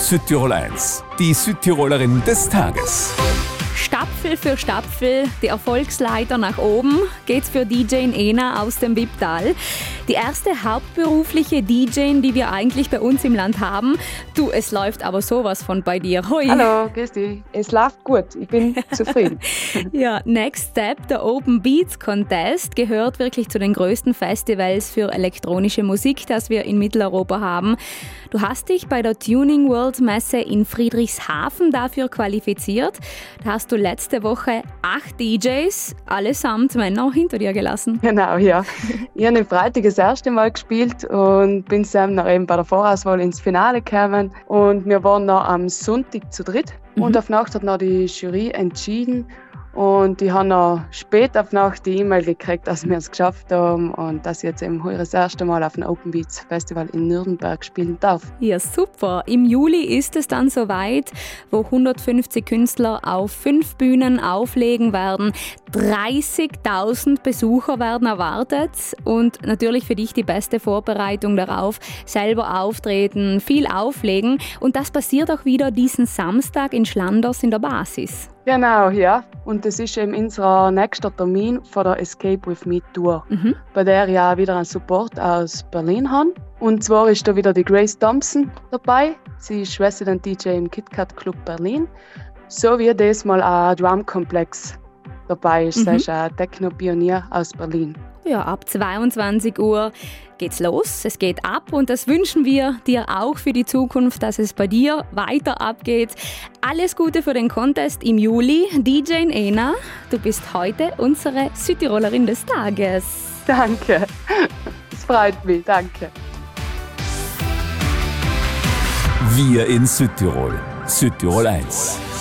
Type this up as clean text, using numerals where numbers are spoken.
Südtirol 1, die Südtirolerin des Tages. Stapfel für Stapfel, die Erfolgsleiter nach oben, geht's für DJ Ena aus dem Wipptal. Die erste hauptberufliche DJ, die wir eigentlich bei uns im Land haben. Du, es läuft aber sowas von bei dir. Hoi. Hallo, grüß dich. Es läuft gut, ich bin zufrieden. Ja, Next Step, der Open Beats Contest, gehört wirklich zu den größten Festivals für elektronische Musik, das wir in Mitteleuropa haben. Du hast dich bei der Tuning World Messe in Friedrichshafen dafür qualifiziert. Da hast du letzte Woche 8 DJs, allesamt Männer, hinter dir gelassen. Genau, ja. Ich habe am Freitag das erste Mal gespielt und bin dann noch eben bei der Vorauswahl ins Finale gekommen. Und wir waren noch am Sonntag zu dritt. Und auf Nacht hat noch die Jury entschieden. Und ich habe noch spät auf Nacht die E-Mail gekriegt, dass wir es geschafft haben und dass ich jetzt eben heuer das erste Mal auf dem Open Beats Festival in Nürnberg spielen darf. Ja, super. Im Juli ist es dann soweit, wo 150 Künstler auf 5 Bühnen auflegen werden. 30.000 Besucher werden erwartet und natürlich für dich die beste Vorbereitung darauf, selber auftreten, viel auflegen. Und das passiert auch wieder diesen Samstag in Schlanders in der Basis. Genau, ja. Und das ist eben unser nächster Termin von der Escape With Me Tour, bei der ich auch wieder einen Support aus Berlin habe. Und zwar ist da wieder die Grace Thompson dabei. Sie ist Resident DJ im KitKat Club Berlin. So wie diesmal auch Drum Complex dabei ist. Sie ist ein Techno-Pionier aus Berlin. Ja, ab 22 Uhr geht's los, es geht ab und das wünschen wir dir auch für die Zukunft, dass es bei dir weiter abgeht. Alles Gute für den Contest im Juli. DJ Ena, du bist heute unsere Südtirolerin des Tages. Danke, es freut mich, danke. Wir in Südtirol, Südtirol 1.